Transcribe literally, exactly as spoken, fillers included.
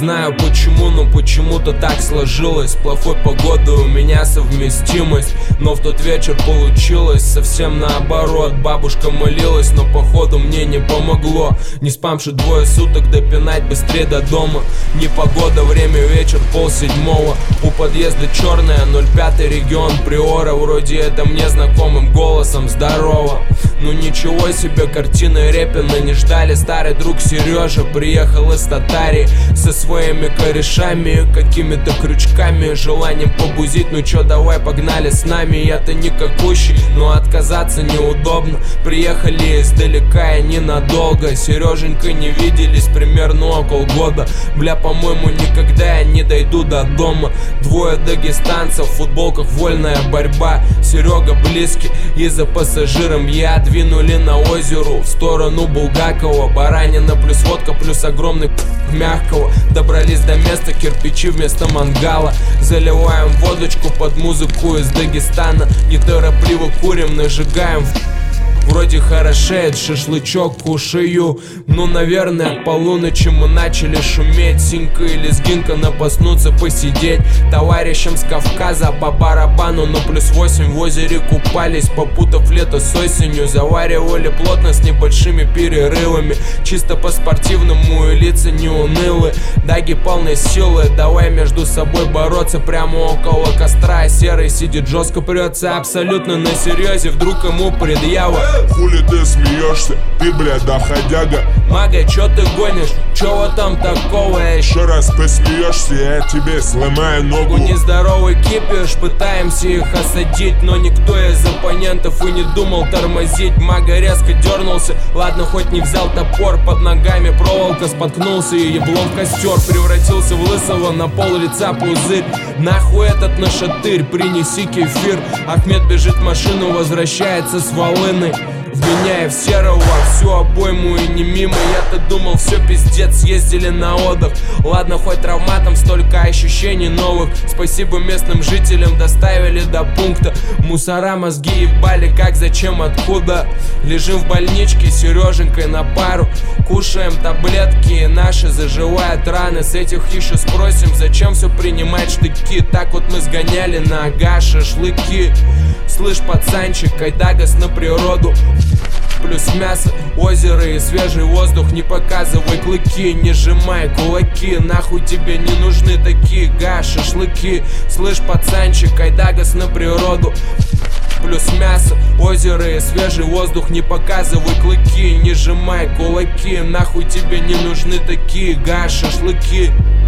знаю почему, но почему-то так сложилось. С плохой погодой у меня совместимость, но в тот вечер получилось совсем наоборот. Бабушка молилась, но походу мне не помогло. Не спамши двое суток, допинать быстрее до дома. Непогода, время вечер, полседьмого. У подъезда черная, ноль пятый регион Приора. Вроде это мне знакомым голосом здорово. Ну ничего себе, картины Репина не ждали. Старый друг Сережа приехал из Татарии со своими корешами, какими-то крючками, желанием побузить. Ну чё, давай погнали с нами. Я-то никакущий, но отказаться неудобно. Приехали издалека и ненадолго. Сереженькой не виделись примерно около года. Бля, по-моему, никогда я не дойду до дома. Двое дагестанцев в футболках, вольная борьба. Серега близкий и за пассажиром я. Двинули на озеру в сторону Булгакова. Баранина плюс водка плюс огромный мягкого. Добрались до места, кирпичи вместо мангала. Заливаем водочку под музыку из Дагестана. Неторопливо курим, нажигаем. Вроде хорошеет, шашлычок кушаю. Ну, наверное, к полуночи мы начали шуметь. Синька и лезгинка напоснуться, посидеть. Товарищам с Кавказа по барабану. Но плюс восемь в озере купались, попутав лето с осенью. Заваривали плотно с небольшими перерывами. Чисто по-спортивному и лица не унылы. Даги полной силы, давай между собой бороться. Прямо около костра серый сидит, жестко прется. Абсолютно на серьезе, вдруг ему предъява. Хули ты смеешься, ты, блядь, доходяга. Мага, чё ты гонишь? Чё вот там такого? Еще раз посмеешься, я тебе сломаю ногу. Нездоровый кипиш, пытаемся их осадить, но никто из оппонентов и не думал тормозить. Мага резко дернулся, ладно, хоть не взял топор. Под ногами проволока, споткнулся и еблом в костер. Превратился в лысого, на пол лица пузырь. Нахуй этот нашатырь, принеси кефир. Ахмед бежит в машину, возвращается с волыной, вменяя в серого всю обойму и не мимо. Я-то думал, все пиздец, съездили на отдых. Ладно, хоть травматом, столько ощущений новых. Спасибо местным жителям, доставили до пункта. Мусора мозги ебали, как, зачем, откуда. Лежим в больничке с Сереженькой на пару. Кушаем таблетки, наши заживают раны. С этих еще спросим, зачем все принимать штыки. Так вот мы сгоняли на ага шашлыки. Слышь, пацанчик, айдагас на природу. Плюс мясо, озеро и свежий воздух. Не показывай клыки, не сжимай кулаки. Нахуй тебе не нужны такие га шашлыки. Слышь, пацанчик, айдагас на природу. Плюс мясо, озеро и свежий воздух. Не показывай клыки, не сжимай кулаки. Нахуй тебе не нужны такие га шашлыки.